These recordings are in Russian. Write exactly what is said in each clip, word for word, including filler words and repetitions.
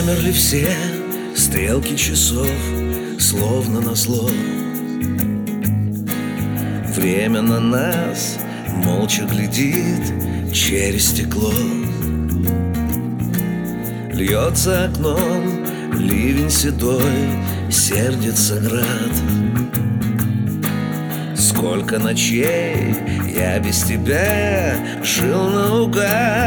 Замерли все стрелки часов, словно назло. Время на нас молча глядит через стекло. Льется окном ливень седой, сердится град. Сколько ночей я без тебя жил наугад.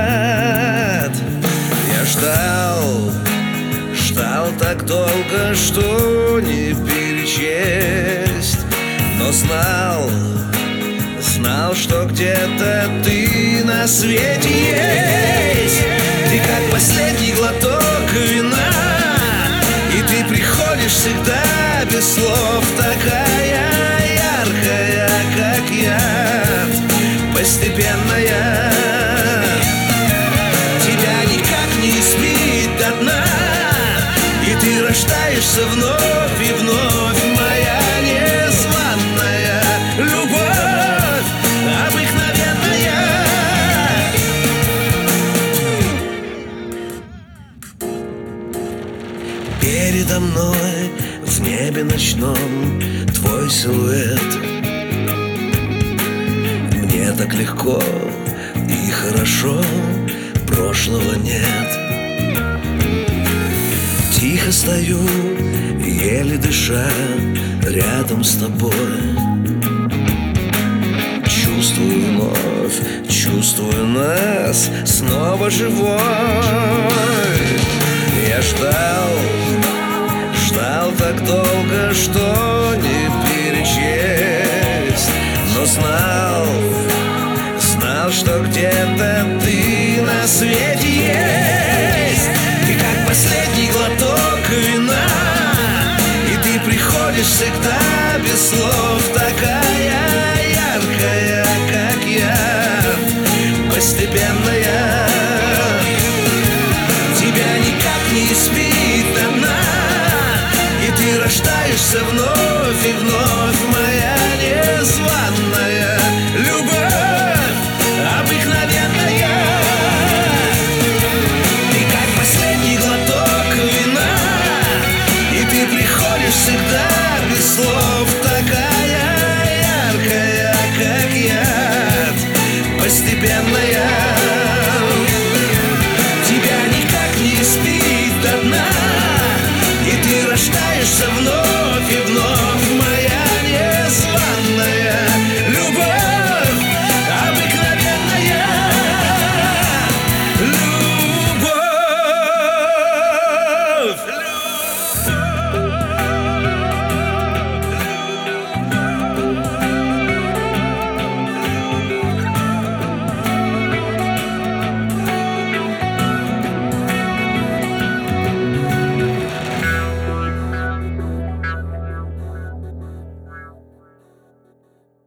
Я ждал, ждал так долго, что не перечесть. Но знал, знал, что где-то ты на свете есть. Ты как последний глоток вина, и ты приходишь всегда без слов. Такая яркая, как яд, постепенная. Тебя никак не испить до дна, и ты рождаешься вновь и вновь. Моя незваная любовь, обыкновенная. Передо мной в небе ночном твой силуэт. Мне так легко и хорошо, прошлого нет. Тихо стою, еле дыша, рядом с тобой. Чувствую вновь, чувствую нас снова живой. Я ждал, ждал так долго, что не перечесть. Но знал, знал, что где-то ты на свете есть. Ты как последний глоток вина, и ты приходишь всегда без слов. Такая яркая, как яд, постепенная. Тебя никак не испить до дна, и ты рождаешься вновь и вновь.